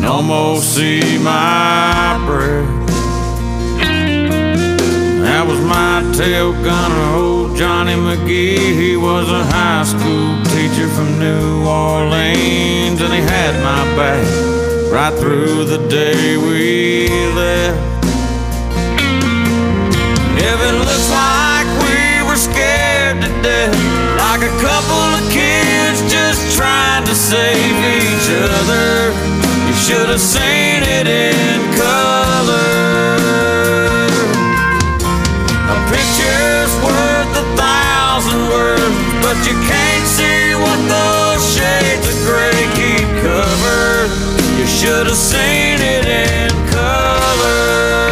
and almost see my breath. That was my tail gunner, old Johnny McGee. He was a high school teacher from New Orleans, and he had my back right through the day we left. If it looks like we were scared to death, like a couple of kids just trying to save each other, you should have seen it in color. A picture's worth 1,000 words, but you can't see what those shades of gray keep covered. You should have seen it in color.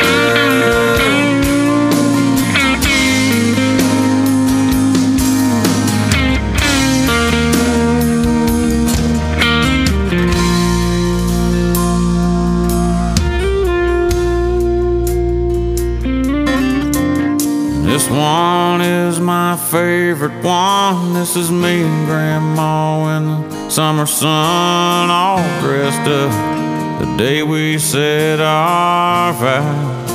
This one is my favorite one. This is me and Grandma in the summer sun, all dressed up the day we said our vows.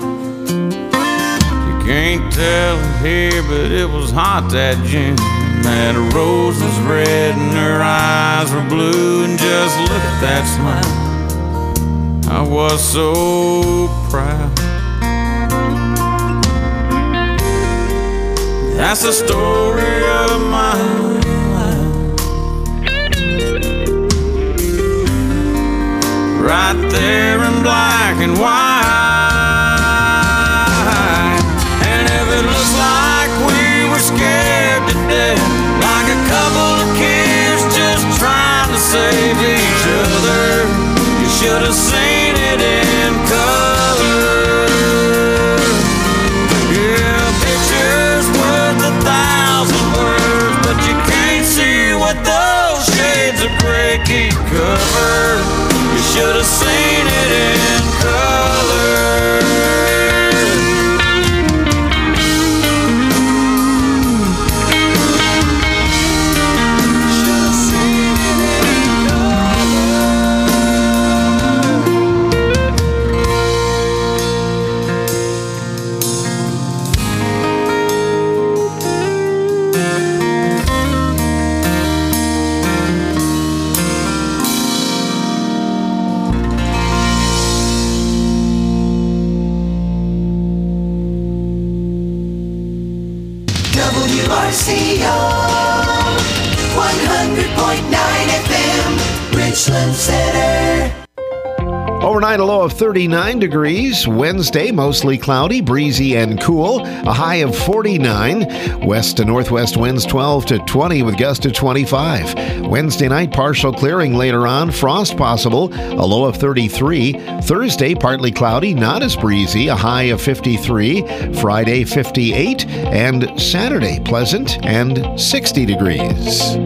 You can't tell it here, but it was hot that June. That rose was red and her eyes were blue, and just look at that smile. I was so proud. That's the story of my life, right there in black and white. And if it looks like we were scared to death, like a couple of kids just trying to save each other, you should have seen it in color. What those shades of gray keep covered, you should have seen it in color. WRCO 100.9 FM, Richland Center. Overnight, a low of 39 degrees. Wednesday, mostly cloudy, breezy, and cool. A high of 49. West to northwest winds 12 to 20 with gusts to 25. Wednesday night, partial clearing later on. Frost possible. A low of 33. Thursday, partly cloudy, not as breezy. A high of 53. Friday, 58. And Saturday, pleasant and 60 degrees.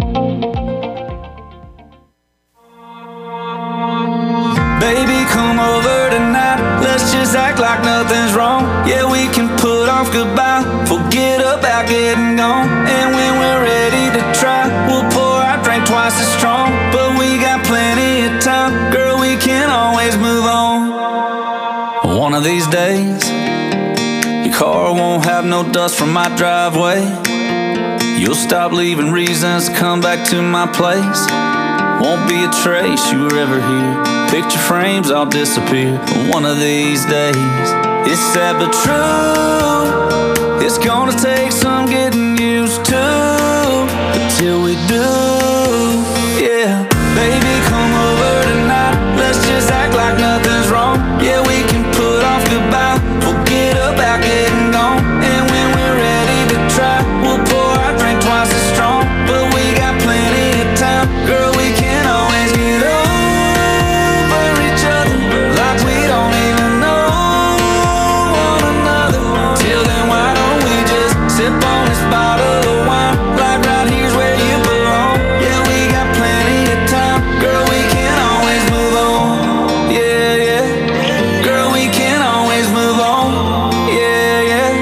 Baby, come over tonight. Let's just act like nothing's wrong. Yeah, we can put off goodbye, forget about getting gone. And when we're ready to try, we'll pour our drink twice as strong. But we got plenty of time, girl, we can always move on. One of these days, your car won't have no dust from my driveway. You'll stop leaving reasons to come back to my place. Won't be a trace you were ever here. Picture frames all disappear. One of these days, it's sad but true. It's gonna take some getting used to, until we do. Yeah, baby, come over tonight. Let's just act like nothing's wrong. Yeah, we can put off goodbye, forget about getting gone. And when we're ready to try, we'll pour our drink twice as strong. But we got plenty of time, girl, we can always get over each other, like we don't even know one another. Till then, why don't we just sip on this bottle of wine, like right here's where you belong. Yeah, we got plenty of time, girl, we can always move on. Yeah, yeah, girl, we can always move on. Yeah, yeah.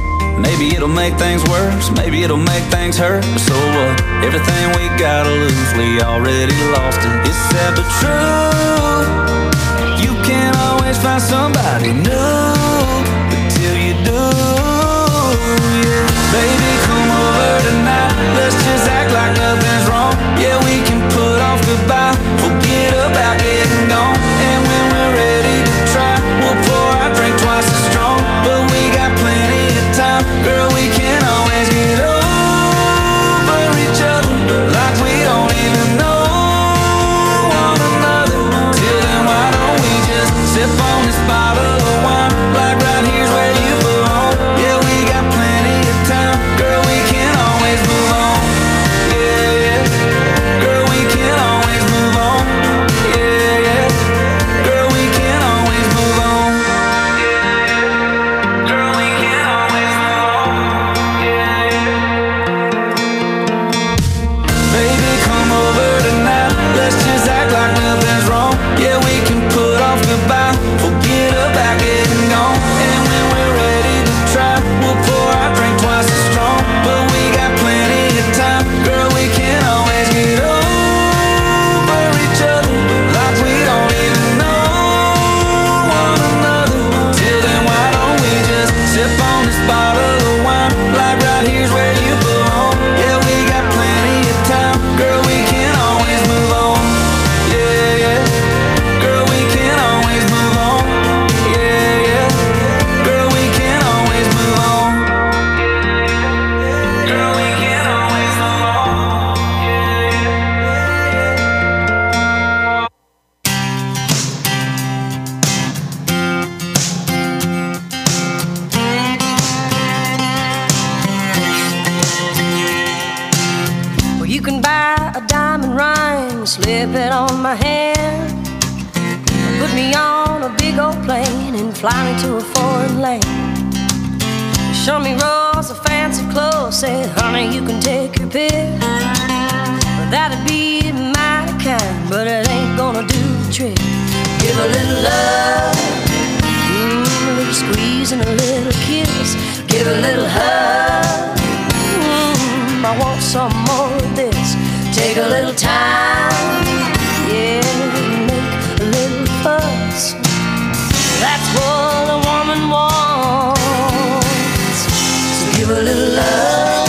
Maybe it'll make things worse, maybe it'll make things hurt, but so what? Everything we gotta lose, we already lost it. It's sad but true. You can't always find somebody new until you do. Yeah, baby, come over tonight. Let's just act like nothing's wrong. Yeah, we can put off goodbye, forget about getting gone. And when we're ready to try, we'll pour our drink twice as strong. But we got plenty of time, girl, we can always get over each other like we don't even know one another. Till then, why don't we just sip on this bottle of wine, like right here's where you belong. Yeah, we got plenty of time, girl, we can always move on. Yeah, yeah, girl, we can always move on. Yeah, yeah, girl, we can always move on. Girl, we can always move on. Yeah, yeah. Baby, come over tonight. Let's just act like nothing's wrong. Yeah, we can put off goodbye, forget about getting gone. And when we're ready to try, we'll pour our drink twice as strong. But we got plenty of time, girl, we can always get over each other like we don't even know one another. Till then, why don't we just sip on this bottle of wine, like right here's where you belong. Yeah, we got plenty of time, girl, we can always move on. Yeah, yeah, girl, we can always move on. Yeah, yeah, girl, we can always move on. Girl, we can always move on. Well, you can buy a diamond ring, slip it on my hand, put me on a big old plane and fly me to a foreign land. Show me rolls of fancy clothes, say, honey, you can take your pick. That'd be mighty kind, but it ain't gonna do the trick. Give a little love, a little squeeze and a little kiss. Give a little hug, I want some more of this. Take a little time, yeah, make a little fuss. That's what a woman wants. So give a little love.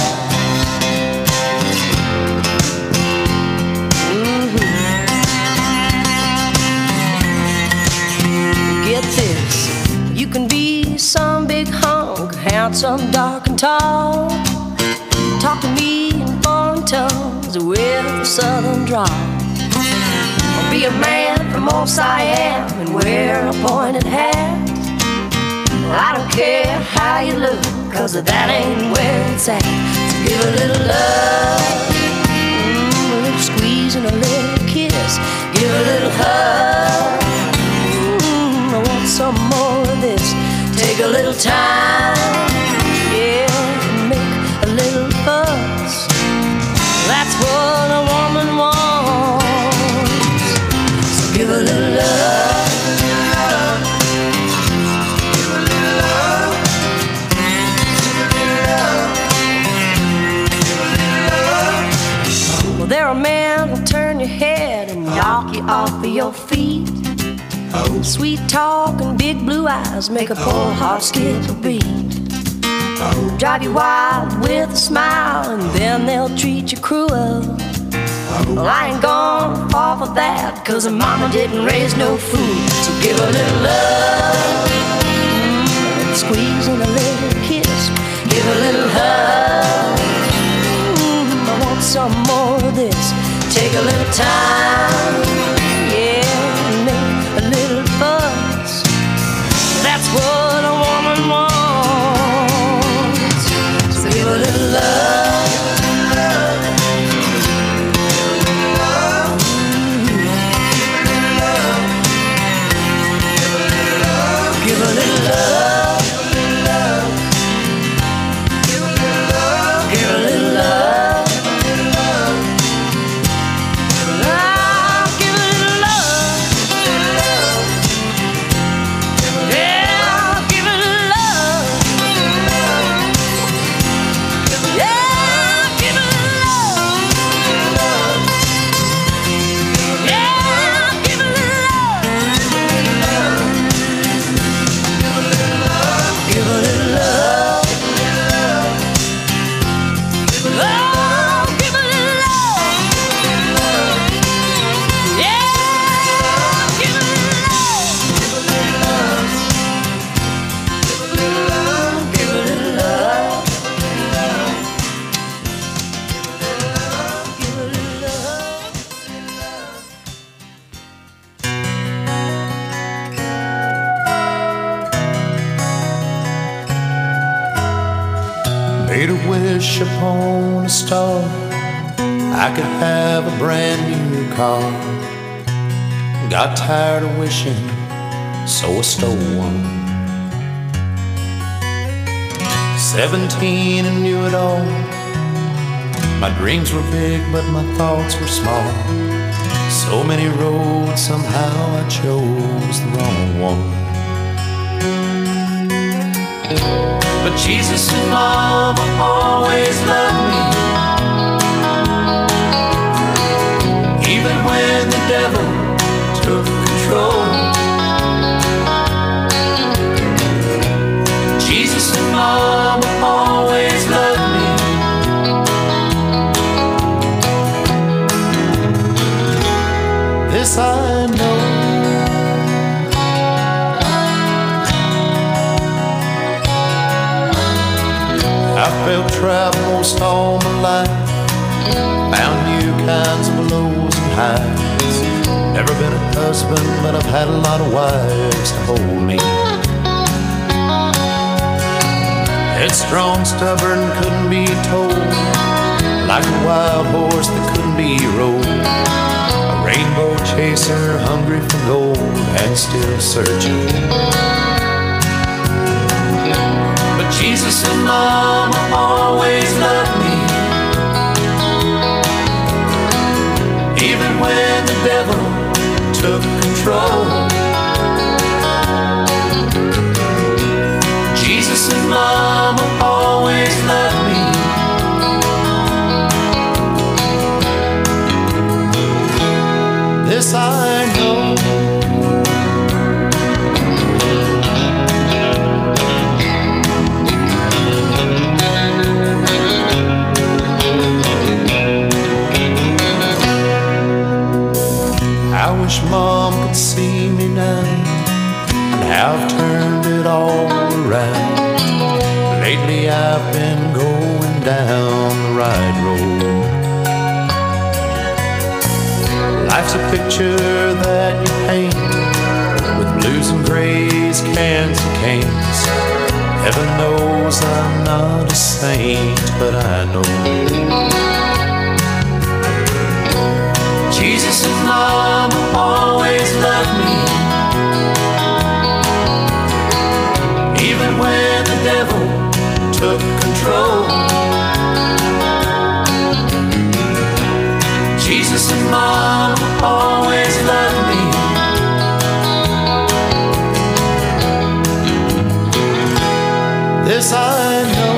Get this, you can be some big hunk, handsome, dark and tall. Talk to me in foreign tongues with a southern drawl. Or be a man from old Siam and wear a pointed hat. I don't care how you look, cause that ain't where it's at. So give a little love, a little squeeze and a little kiss. Give a little hug, I want some more of this. Take a little time, yeah, and make a little fuss. That's what a woman wants. So give a little love. Well, there are men who'll turn your head and knock you off of your feet. Sweet talk and big blue eyes make a poor heart skip a beat. Drive you wild with a smile and then they'll treat you cruel. Well, I ain't gonna fall for that, cause her mama didn't raise no fool. So give a little love, a little squeeze and a little kiss. Give a little hug, I want some more of this. Take a little time, yeah, and make a little fuss. That's what a woman wants. So give a little love. Give a little love. Give a little love. Give a little love. Give a little wish upon a star, I could have a brand new car. Got tired of wishing, so I stole one. 17 and knew it all. My dreams were big, but my thoughts were small. So many roads, somehow I chose the wrong one. But Jesus and Mama always loved me, even when the devil took control. Jesus and Mama always loved me. This I know. I felt trapped most all my life, found new kinds of lows and highs. Never been a husband, but I've had a lot of wives to hold me. Headstrong, stubborn, couldn't be told, like a wild horse that couldn't be rode. A rainbow chaser, hungry for gold and still searching. But Jesus and Mama always loved me, even when the devil took control. Jesus and Mama always loved me. This I know. I wish Mom could see me now, and how I've turned it all around. Lately I've been going down the right road. Life's a picture that you paint, with blues and grays, cans and canes. Heaven knows I'm not a saint, but I know Jesus and Mama always loved me, even when the devil took control. Jesus and Mama always loved me. This I know.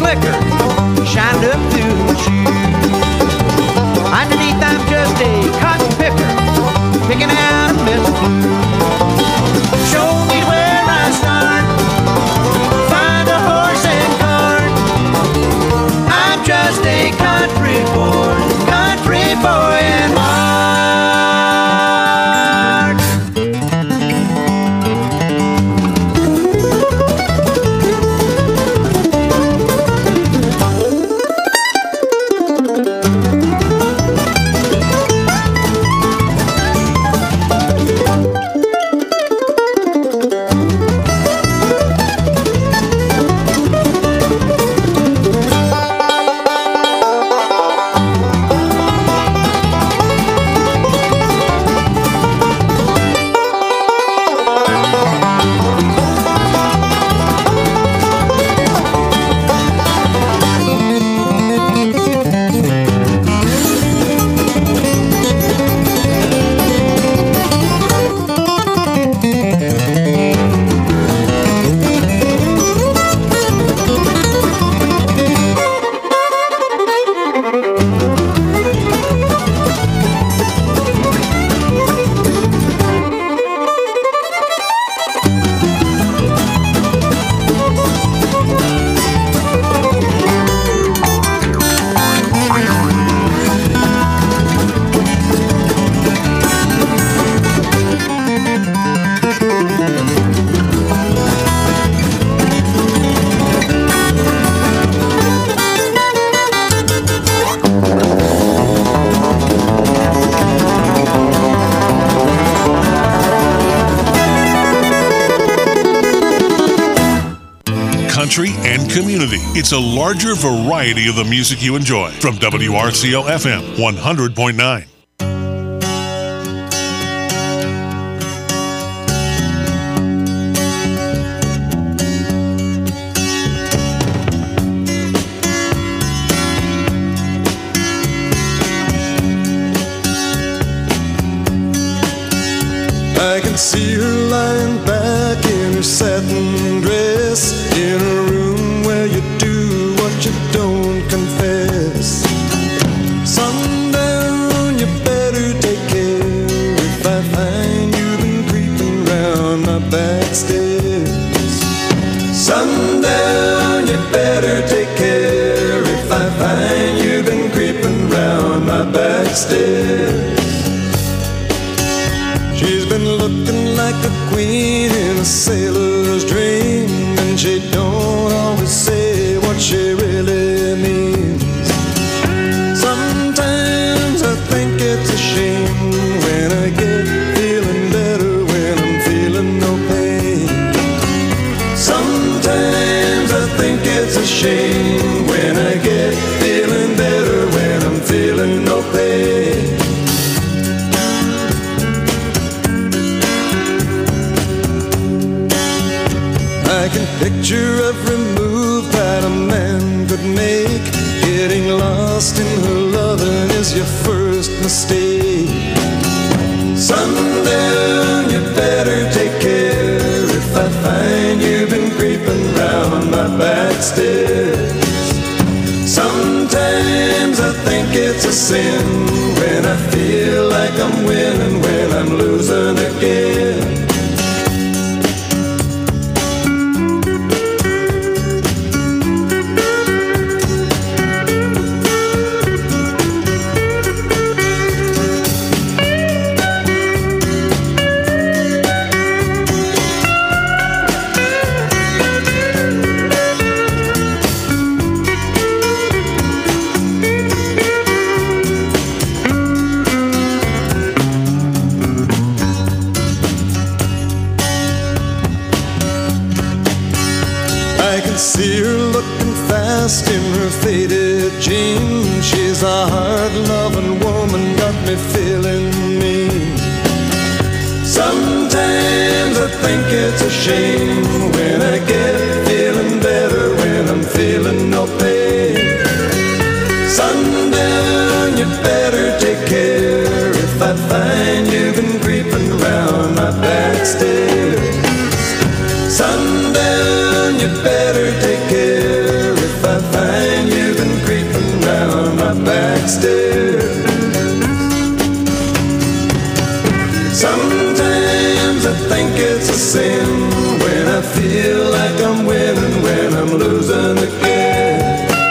slicker, shined up through my shoes. Underneath I'm just a cotton picker, picking out a mess of blues. Show me where I start, find a horse and cart. I'm just a country boy and heart. Country and community. It's a larger variety of the music you enjoy from WRCO FM 100.9. I can see her lying back in her satin dress, in a room where you do what you don't confess. Sundown, you better take care if I find you've been creeping round my back stairs. Sundown, you better take care if I find you've been creeping round my back stairs. She's been looking like a queen in a sailor's dream, and she don't always say what she really means. Sometimes I think it's a shame when I get feeling better when I'm feeling no pain. Sometimes I think it's a shame when I get feeling better when I'm feeling no pain. I can picture every move that a man could make. Getting lost in her loving is your first mistake. Sundown, you better take care if I find you've been creeping round my back stairs. Sometimes I think it's a sin when I feel like I'm winning when I'm losing again. See her looking fast in her faded jeans. She's a hard-loving woman, got me feeling mean. Sometimes I think it's a shame when I get feeling better when I'm feeling no pain. Sundown, you better take care if I find you've been creeping round my back stairs. Sundown, you better take care if I find stairs. Sometimes I think it's a sin when I feel like I'm winning, when I'm losing again.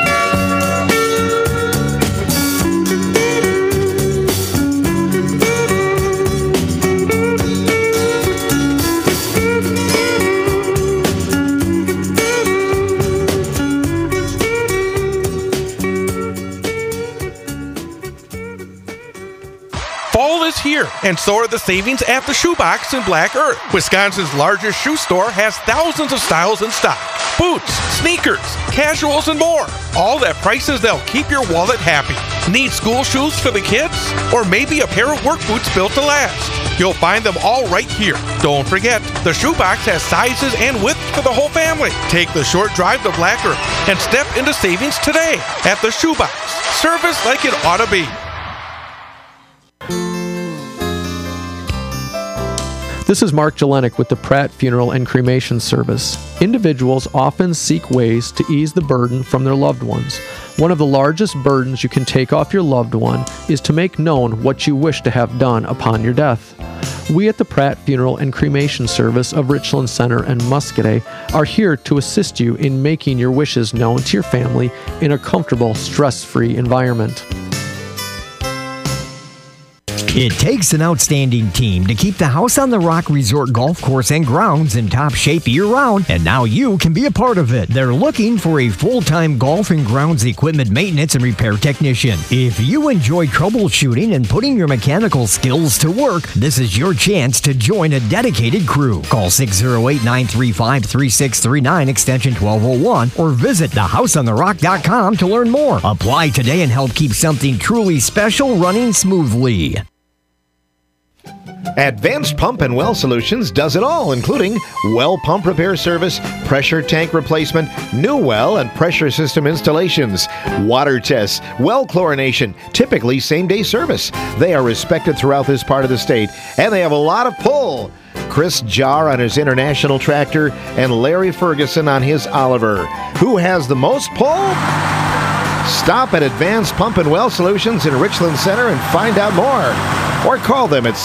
Fall is here, and so are the savings at the Shoebox in Black Earth. Wisconsin's largest shoe store has thousands of styles in stock. Boots, sneakers, casuals, and more. All at prices that'll keep your wallet happy. Need school shoes for the kids? Or maybe a pair of work boots built to last? You'll find them all right here. Don't forget, the Shoebox has sizes and widths for the whole family. Take the short drive to Black Earth and step into savings today at the Shoebox. Service like it ought to be. This is Mark Jelenik with the Pratt Funeral and Cremation Service. Individuals often seek ways to ease the burden from their loved ones. One of the largest burdens you can take off your loved one is to make known what you wish to have done upon your death. We at the Pratt Funeral and Cremation Service of Richland Center and Muscoda are here to assist you in making your wishes known to your family in a comfortable, stress-free environment. It takes an outstanding team to keep the House on the Rock Resort Golf Course and grounds in top shape year-round, and now you can be a part of it. They're looking for a full-time golf and grounds equipment maintenance and repair technician. If you enjoy troubleshooting and putting your mechanical skills to work, this is your chance to join a dedicated crew. Call 608-935-3639 extension 1201 or visit thehouseontherock.com to learn more. Apply today and help keep something truly special running smoothly. Advanced Pump and Well Solutions does it all, including well pump repair service, pressure tank replacement, new well and pressure system installations, water tests, well chlorination, typically same-day service. They are respected throughout this part of the state, and they have a lot of pull. Chris Jarr on his International tractor and Larry Ferguson on his Oliver. Who has the most pull? Stop at Advanced Pump and Well Solutions in Richland Center and find out more. Or call them at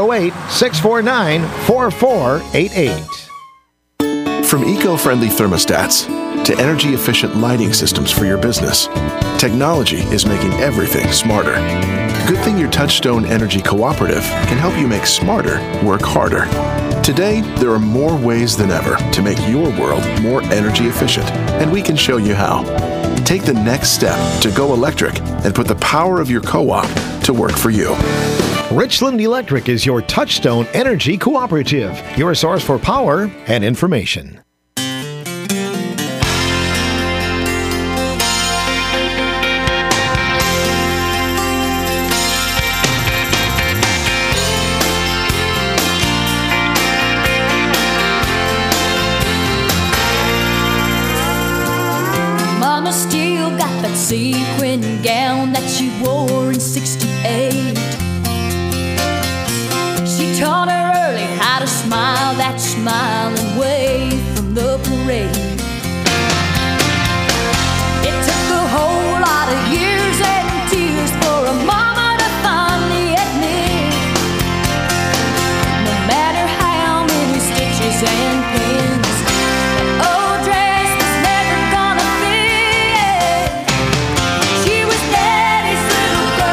608-649-4488. From eco-friendly thermostats to energy-efficient lighting systems for your business, technology is making everything smarter. Good thing your Touchstone Energy Cooperative can help you make smarter work harder. Today, there are more ways than ever to make your world more energy efficient, and we can show you how. Take the next step to go electric and put the power of your co-op to work for you. Richland Electric is your Touchstone Energy Cooperative, your source for power and information. Mama still got that sequin gown that she wore in '68. She taught her early how to smile that smiling way from the parade. It took a whole lot of years and tears for a mama to finally admit, no matter how many stitches and pins, that old dress was never gonna fit. She was daddy's little girl.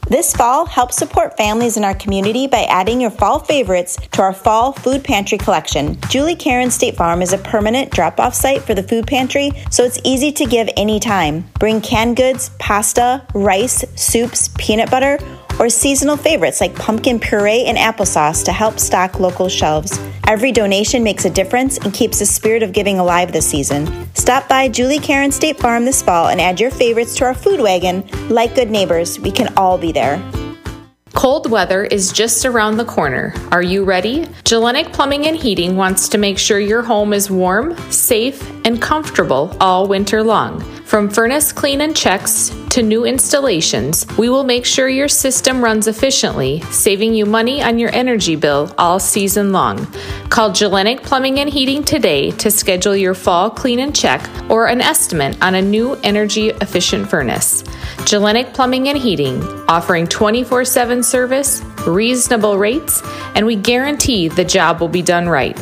This fall, help support families in our community by adding your fall favorites to our fall food pantry collection. Julie Karen State Farm is a permanent drop-off site for the food pantry, so it's easy to give anytime. Bring canned goods, pasta, rice, soups, peanut butter, or seasonal favorites like pumpkin puree and applesauce to help stock local shelves. Every donation makes a difference and keeps the spirit of giving alive this season. Stop by Julie Karen State Farm this fall and add your favorites to our food wagon. Like good neighbors, we can all be there. Cold weather is just around the corner. Are you ready? Jelenic Plumbing and Heating wants to make sure your home is warm, safe, and comfortable all winter long. From furnace clean and checks to new installations, we will make sure your system runs efficiently, saving you money on your energy bill all season long. Call Jelenic Plumbing and Heating today to schedule your fall clean and check or an estimate on a new energy efficient furnace. Jelenic Plumbing and Heating, offering 24/7 service, reasonable rates, and we guarantee the job will be done right.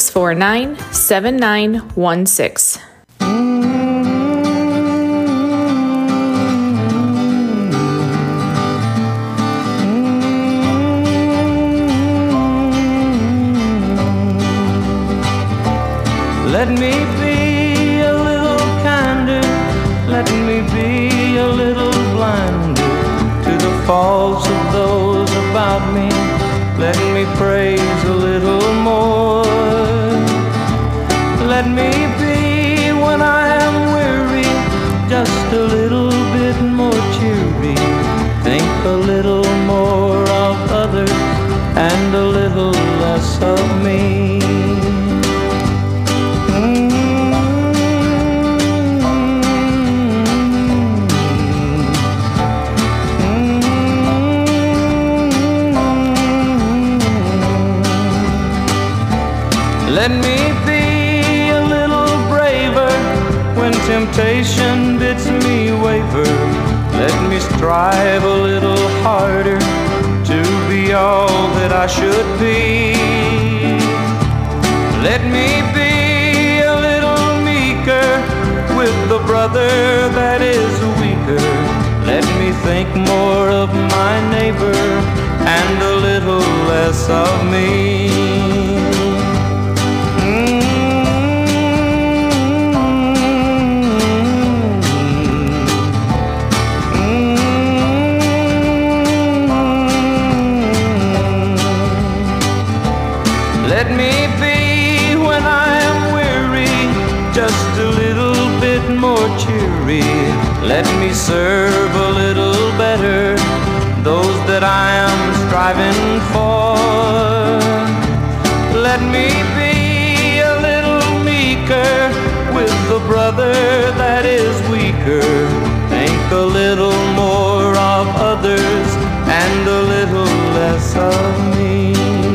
649-7916. Let me be a little kinder, let me be a little blinder to the faults of those about me. Let me praise a little more. Let me be, when I am weary, just a little bit more cheery. Think a little more of others and a little less of me. Let me be a little braver when temptation bids me waver. Let me strive a little harder to be all that I should be. Let me be a little meeker with the brother that is weaker. Let me think more of my neighbor and a little less of me. Let me be, when I am weary, just a little bit more cheery. Let me serve a little better those that I am striving for. Let me be a little meeker with the brother that is weaker. Think a little more of others and a little less of me.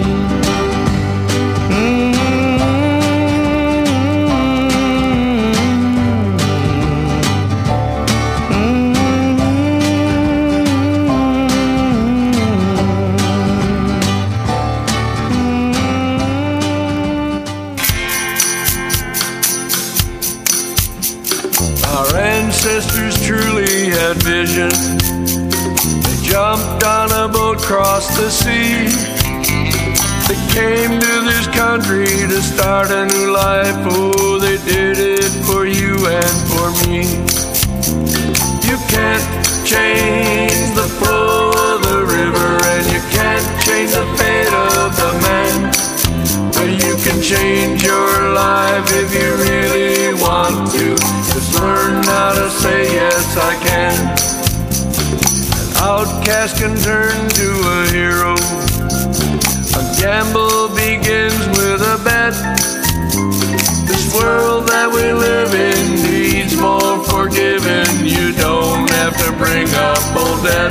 Ancestors truly had vision. They jumped on a boat, crossed the sea. They came to this country to start a new life. Oh, they did it for you and for me. You can't change the flow of the river, and you can't change the fate of the man. But you can change your life if you really want to. Just learn how to say yes, I can. An outcast can turn to a hero. A gamble begins with a bet. This world that we live in needs more forgiving. You don't have to bring up old debt.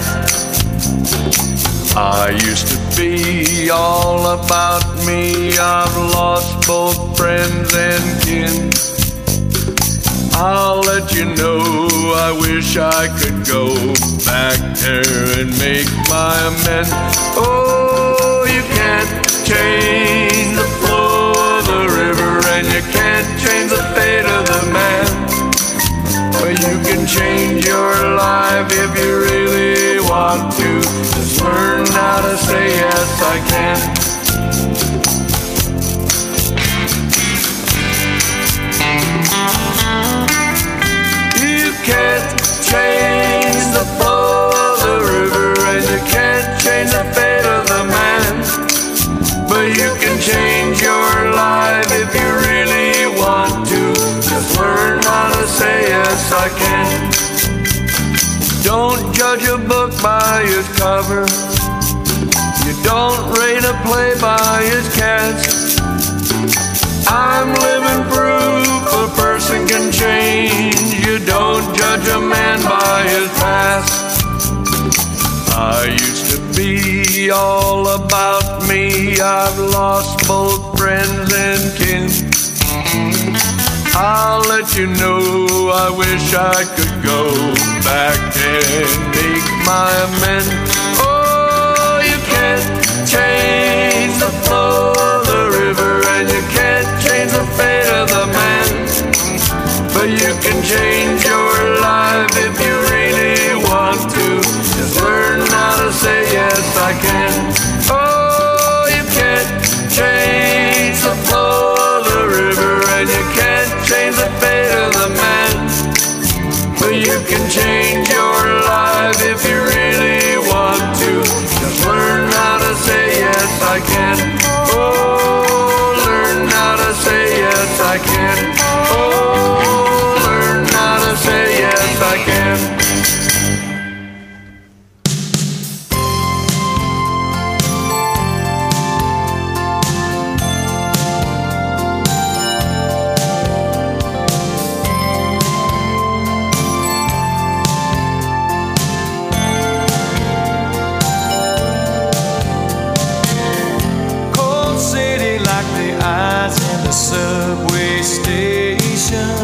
I used to be all about me. I've lost both friends and kin. I'll let you know, I wish I could go back there and make my amends. Oh, you can't change the flow of the river, and you can't change the fate of the man. But you can change your life if you really want want to. Just learn how to say yes, I can. You can't change the flow of the river, and you can't change the fate of the man, but you can change your life if you really want to. Just learn how to say yes, I can. Don't judge a book by its cover. You don't rate a play by its cast. I'm living proof a person can change. You don't judge a man by his past. I used to be all about me. I've lost both friends and kin. I'll let you know I wish I could go back and make my amends. Oh, you can't change the flow of the river, and you can't change the fate of the man, but you can change your life if you really want to. Just learn how to say yes, I can. Oh, you can't change the flow of the river, and you can't change the fate of the man, but you can change your life if you really want to. Just learn how to say yes, I can. Oh, learn how to say yes, I can. Oh, learn how to say yes, I can. Subway station.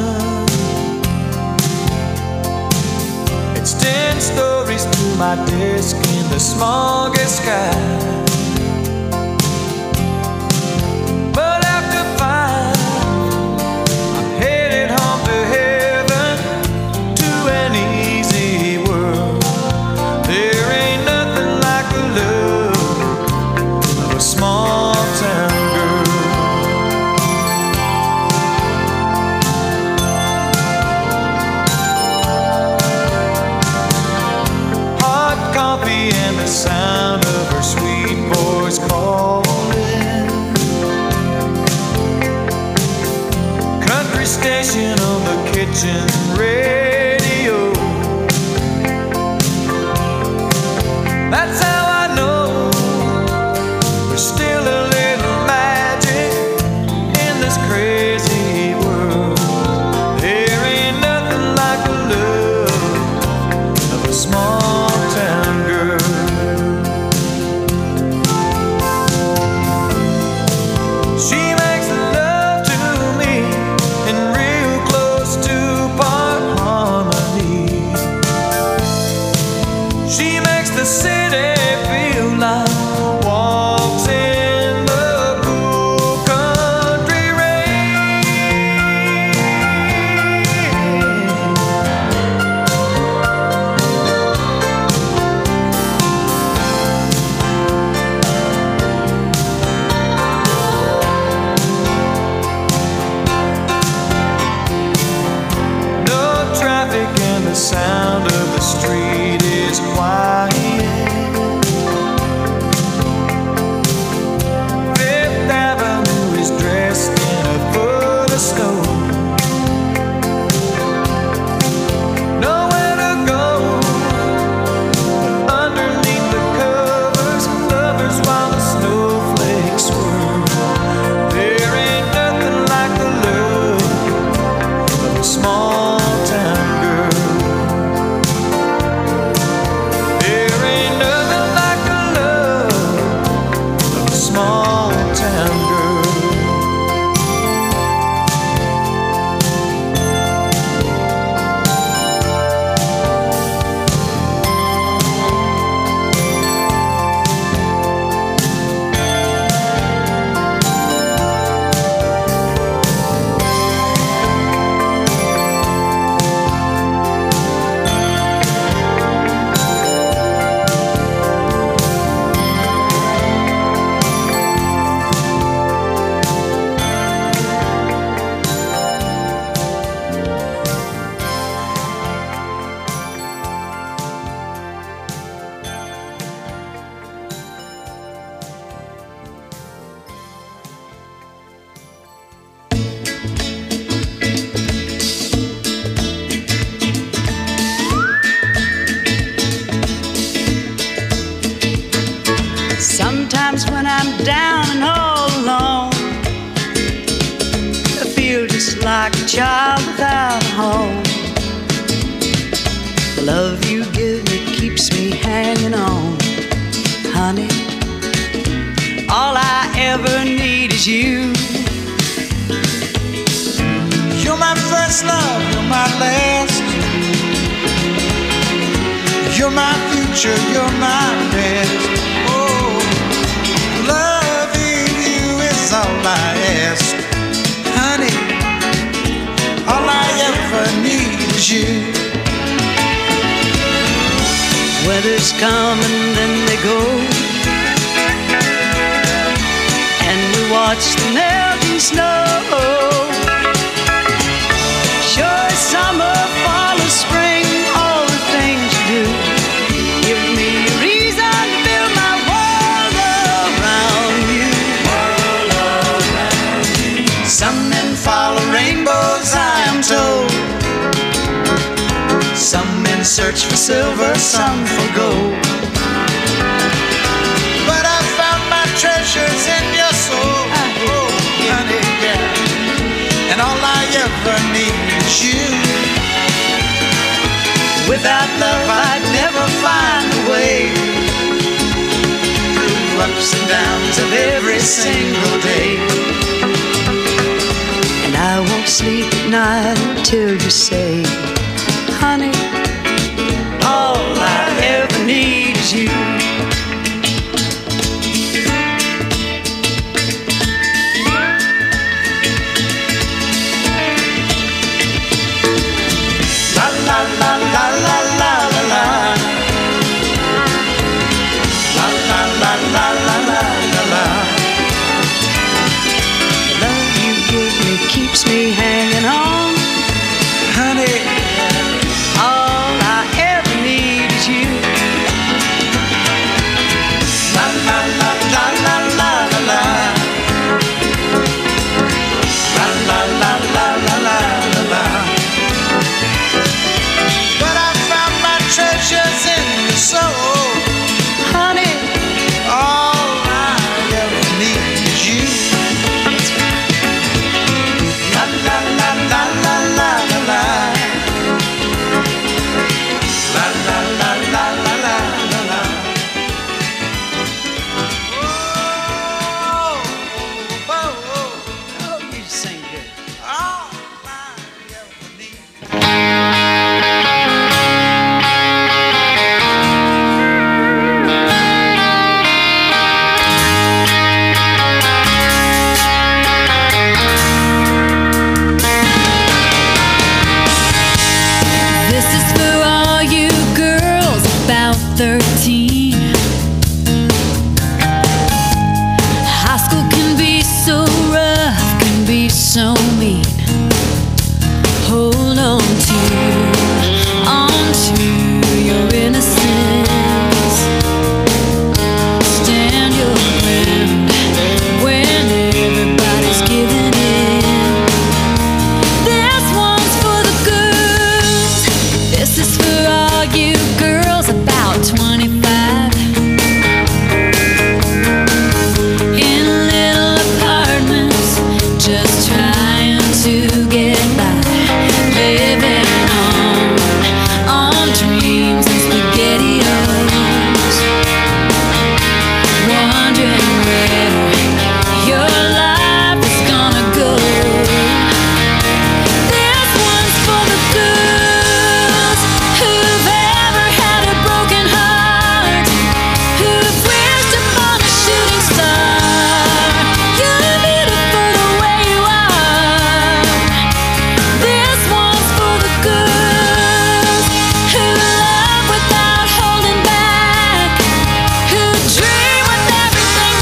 It's 10 stories to my desk in the smoggy sky. But after 5, I'm headed home to heaven, to an easy world. There ain't nothing like the love of a small town girl. And the sound of her sweet voice calling. Country station on the kitchen radio. That's how I know there's still a little magic in this crazy world. There ain't nothing like the love of a small town girl. She makes love to me in real close to Palm Sometimes when I'm down and all alone, I feel just like a child without a home. The love you give me keeps me hanging on, honey. All I ever need is you. You're my first love, you're my last. You're my future, you're my best. Oh, loving you is all I ask, honey. All I ever need is you. Weathers come and then they go, and we watch the melting snow. Sure, summer, fall, or spring, all the things you do give me a reason to build my world around you. Some men follow rainbows, I am told. Some men search for silver, some for gold. But I found my treasures in your soul, oh, honey, yeah. And all I ever need is you. Without love I'd never find a way through ups and downs of every single day. And I won't sleep at night until you say, honey, all I ever need is you. La la la la la la la la. La la la la la la la la. The love you give me keeps me hanging on, honey. All I ever need is you. La la la la la la la la. La la la la la la la la. But I found my treasures in your soul, honey. All I ever need is you. La la la la la la la la. La la la la la la la la. Oh, oh, oh, oh, you sing good. All I ever need. This is for all you girls about 13. High school can be so rough, can be so mean. Hold on to your innocence. Stand your ground when everybody's giving in. This one's for the girls. This is for all you girls about 25. In little apartments, just trying to get by. Living on dreams and SpaghettiOs. Wondering where your life is gonna go. This one's for the girls who've ever had a broken heart, who've wished upon a shooting star. You're beautiful the way you are. This one's for the girls who love without holding back, who dream with everything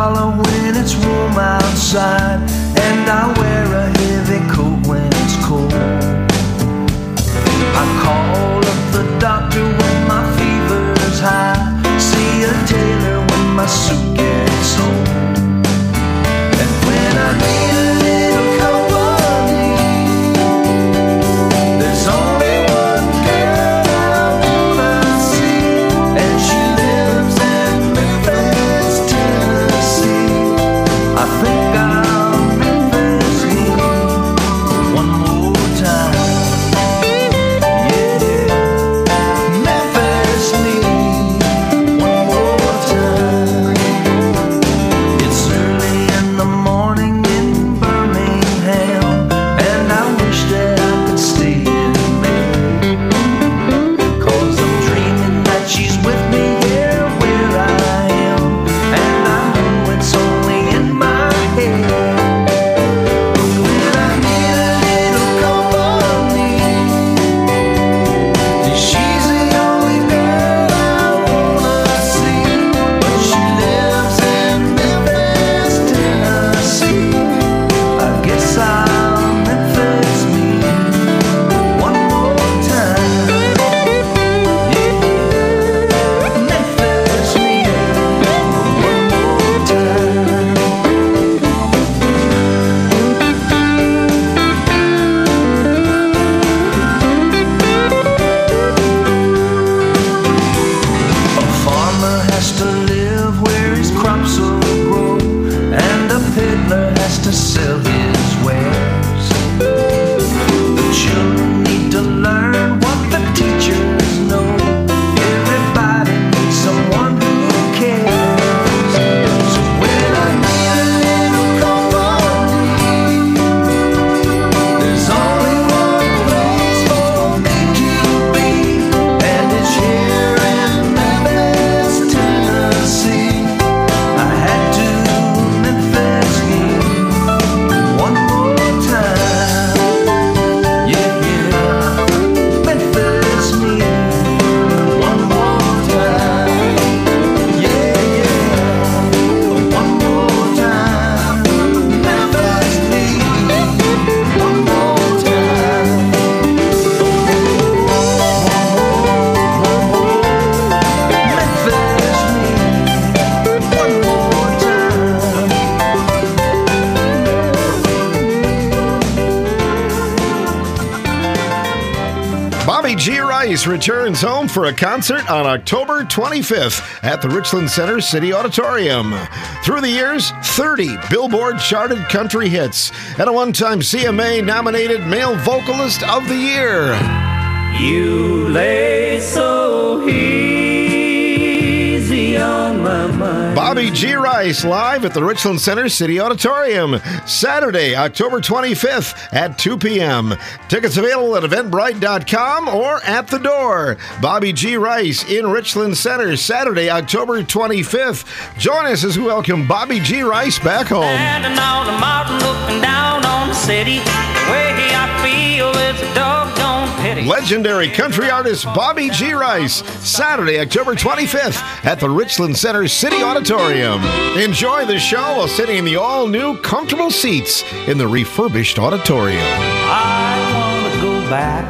holler when it's warm outside, and I wear a heavy coat when it's cold. I call up the doctor when my fever's high, see a tailor when my suit gets old. And when I need a little company, there's only one girl I wanna see, and she lives in Memphis, Tennessee. I think I'll Memphis need one more time. Yeah, Memphis need one more time. It's early in the morning in Birmingham, and I wish that I could stay in bed, 'cause I'm dreaming that she's with me here where I am, and I know it's only in my head. But when I need a little company, she's the only girl I wanna see, but she lives in Memphis, Tennessee. I guess I'll Memphis me one more time. Yeah, Memphis me one more time. A farmer has to live where his crops will grow, and a peddler has to sell his wares. The children need to learn what the teachers know. Everybody needs someone who cares. So when I need a little company, there's only one place for me to be, and it's here in Memphis, Tennessee. I had to Memphis me one more time. Yeah, Memphis me one more time. Yeah, one more time. Memphis me one more time. Memphis me one more time. Bobby G. Rice returns home for a concert on October 25th at the Richland Center City Auditorium. Through the years, 30 Billboard charted country hits and a one-time CMA nominated Male Vocalist of the Year. You lay so easy on my mind. Bobby G. Rice live at the Richland Center City Auditorium, Saturday, October 25th at 2 p.m. Tickets available at eventbrite.com or at the door. Bobby G. Rice in Richland Center, Saturday, October 25th. Join us as we welcome Bobby G. Rice back home. Standing on the mountain looking down on the city. The way I feel is a doggone pity. Legendary country artist Bobby G. Rice, Saturday, October 25th at the Richland Center City Auditorium. Enjoy the show while sitting in the all-new comfortable seats in the refurbished auditorium. I want to go back.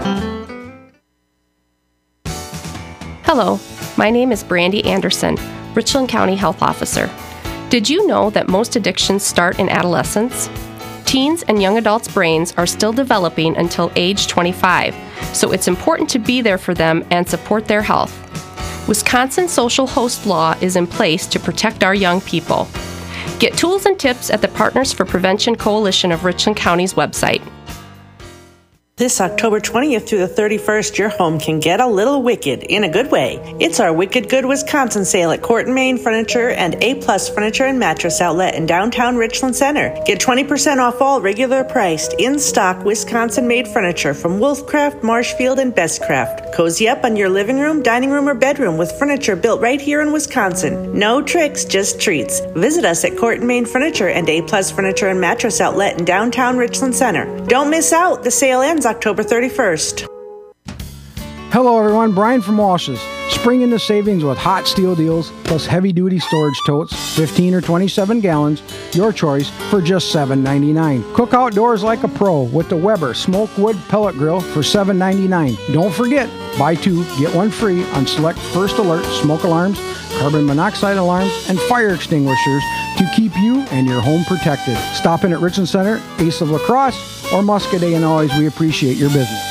Hello, my name is Brandy Anderson, Richland County Health Officer. Did you know that most addictions start in adolescence? Teens and young adults' brains are still developing until age 25, so it's important to be there for them and support their health. Wisconsin social host law is in place to protect our young people. Get tools and tips at the Partners for Prevention Coalition of Richland County's website. This October 20th through the 31st, your home can get a little wicked in a good way. It's our Wicked Good Wisconsin sale at Court and Main Furniture and A-Plus Furniture and Mattress Outlet in downtown Richland Center. Get 20% off all regular priced, in-stock Wisconsin-made furniture from Wolfcraft, Marshfield, and Bestcraft. Cozy up on your living room, dining room, or bedroom with furniture built right here in Wisconsin. No tricks, just treats. Visit us at Court and Main Furniture and A-Plus Furniture and Mattress Outlet in downtown Richland Center. Don't miss out. The sale ends October 31st. Hello everyone, Brian from Walsh's. Spring into savings with hot steel deals plus heavy-duty storage totes, 15 or 27 gallons, your choice, for just $7.99. Cook outdoors like a pro with the Weber Smoke Wood Pellet Grill for $7.99. Don't forget, buy two, get one free on select First Alert smoke alarms, carbon monoxide alarms, and fire extinguishers to keep you and your home protected. Stop in at Richland Center, Ace of La Crosse, or Muscadet, and always we appreciate your business.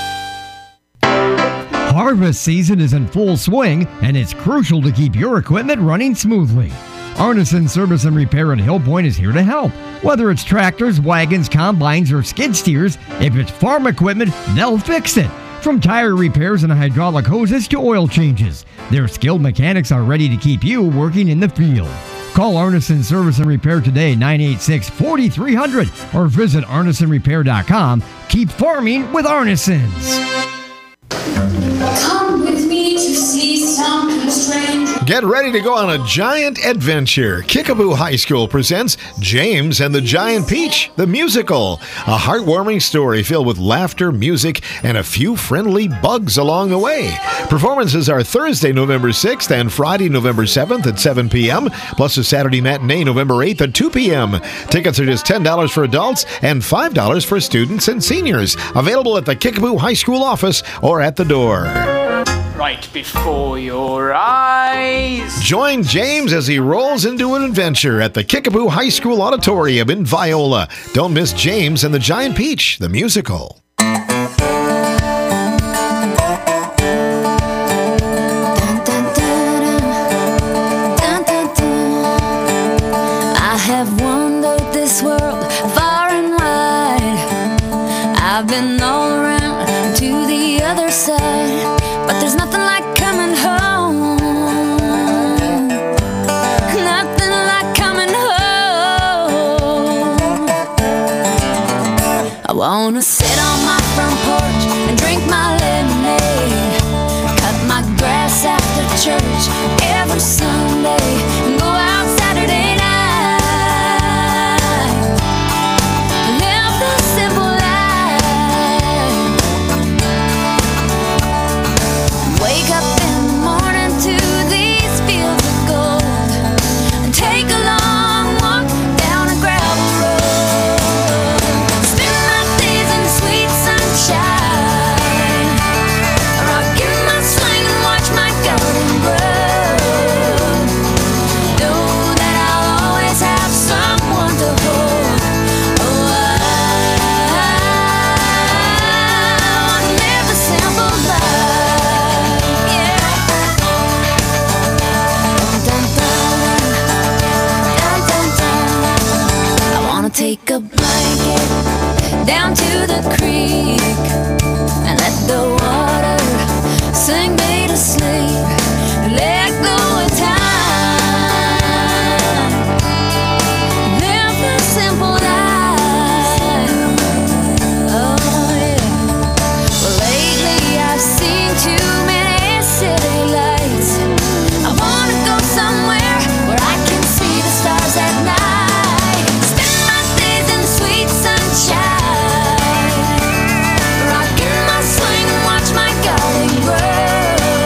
Harvest season is in full swing, and it's crucial to keep your equipment running smoothly. Arneson Service and Repair in Hill Point is here to help. Whether it's tractors, wagons, combines, or skid steers, if it's farm equipment, they'll fix it. From tire repairs and hydraulic hoses to oil changes, their skilled mechanics are ready to keep you working in the field. Call Arneson Service and Repair today, 986-4300, or visit arnesonrepair.com. Keep farming with Arnesons. Come with me to see something strange. Get ready to go on a giant adventure. Kickapoo High School presents James and the Giant Peach, the musical. A heartwarming story filled with laughter, music, and a few friendly bugs along the way. Performances are Thursday, November 6th and Friday, November 7th at 7 p.m., plus a Saturday matinee, November 8th at 2 p.m. Tickets are just $10 for adults and $5 for students and seniors. Available at the Kickapoo High School office or at the door. Right before your eyes. Join James as he rolls into an adventure at the Kickapoo High School Auditorium in Viola. Don't miss James and the Giant Peach, the musical. I have wandered this world far and wide. I've been all around to the other side, but there's nothing like coming home. Nothing like coming home. I wanna sit on my front porch and drink my lemonade, cut my grass after church every Sunday, and go out Saturday night. Live the simple life. Wake up in the morning to these fields of gold, and take a long walk down a gravel road. Spend my days in sweet sunshine, rock in my swing and watch my garden grow. Know that I'll always have someone to hold. Oh, I wanna live a simple life. Yeah. Dun, dun, dun, dun, dun. I wanna take a blanket down to the creek and let the water sing me to sleep. Let go of time. Live the simple life. Oh yeah. Well, lately I've seen too many city lights. I wanna go somewhere where I can see the stars at night. Spend my days in sweet sunshine, rock in my swing and watch my garden grow.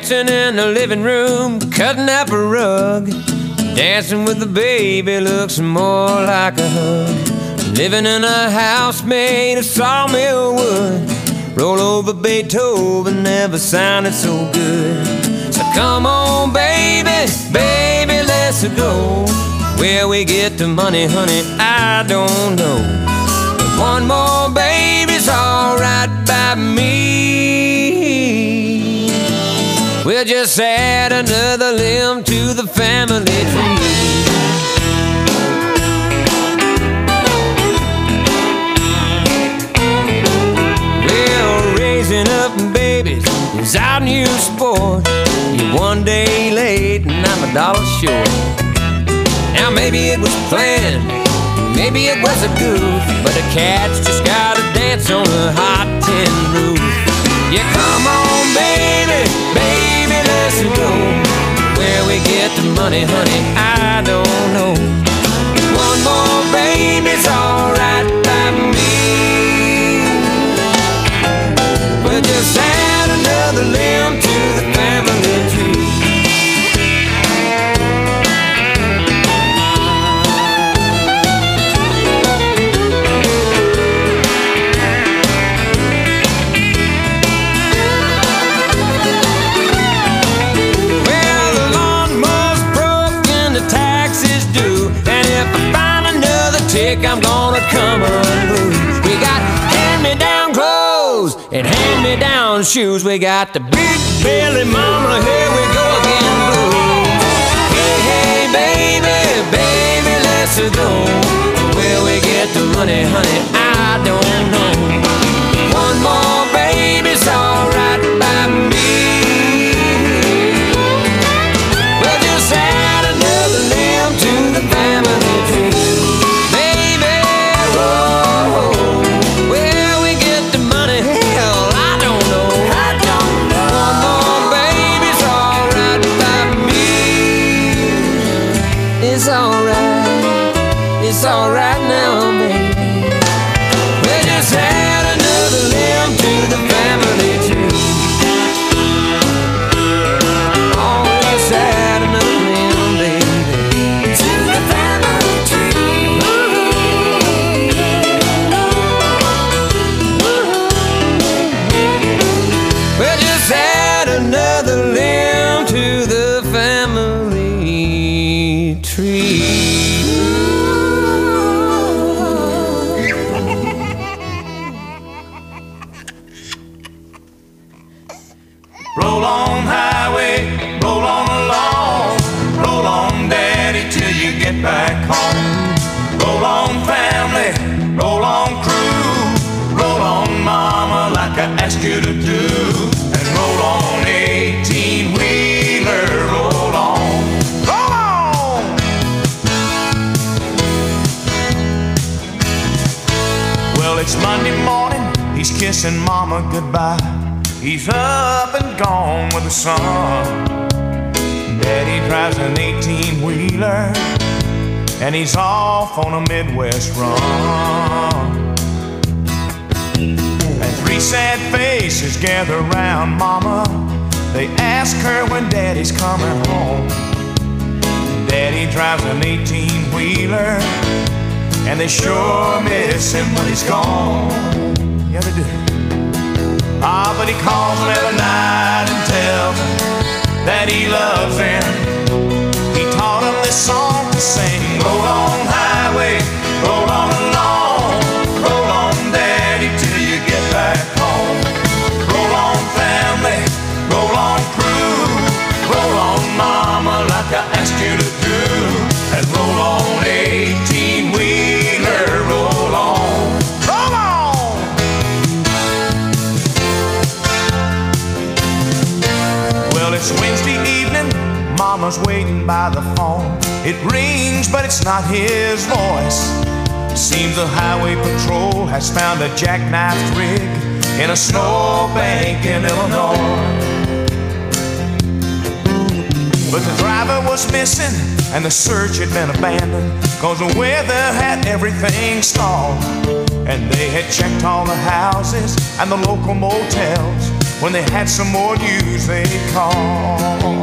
dancing in the living room, cutting up a rug. Dancing with the baby looks more like a hug. Living in a house made of sawmill wood. Roll over Beethoven never sounded so good. So come on, baby, baby, let's go. Where we get the money, honey, I don't know. But one more baby's alright by me. We'll just add another limb to the family tree. Well, raising up babies is our new sport. You're one day late and I'm $1 short. Now maybe it was planned, maybe it was a goof, but the cat's just gotta dance on a hot tin roof. Yeah, come on, baby, baby, let's go. Where we get the money, honey, I don't know. One more baby's alright by me. We'll just add another limb to the family tree. I'm gonna come unglued. We got hand-me-down clothes and hand-me-down shoes. We got the big belly mama, here we go again blues. Hey, hey, baby, baby, let's go. Where we get the money, honey, I don't know. One more baby's alright by me. We'll just add another limb to the family tree. It's alright now, baby. We'll just add another limb to the family tree. Oh, we'll just add another limb, baby, to the family tree. We'll just add another limb to the family tree. Roll on highway, roll on along, roll on daddy till you get back home. Roll on family, roll on crew, roll on mama like I asked you to do. And roll on 18-wheeler, roll on, roll on. Well, it's Monday morning, he's kissing mama goodbye. He's up and gone with the sun. Daddy drives an 18-wheeler, and he's off on a Midwest run. And three sad faces gather around mama. They ask her when daddy's coming home. Daddy drives an 18-wheeler, and they sure miss him when he's gone. Yeah, they do. Ah, but he calls them every night and tells them that he loves them. He taught them this song to sing. Roll on highway, roll on along, roll on daddy till you get back home. Roll on family, roll on crew, roll on mama like I asked you to do. And roll on 18-wheeler, roll on, roll on. It's Wednesday evening, mama's waiting by the phone. It rings, but it's not his voice. Seems the highway patrol has found a jackknifed rig in a snowbank in Illinois. But the driver was missing and the search had been abandoned, 'cause the weather had everything stalled. And they had checked all the houses and the local motels, when they had some more news they'd call.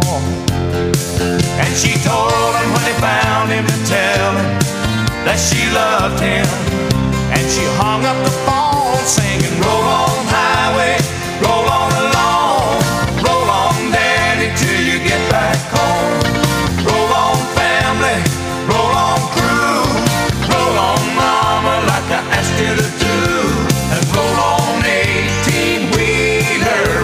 And she told him when they found him to tell him that she loved him. And she hung up the phone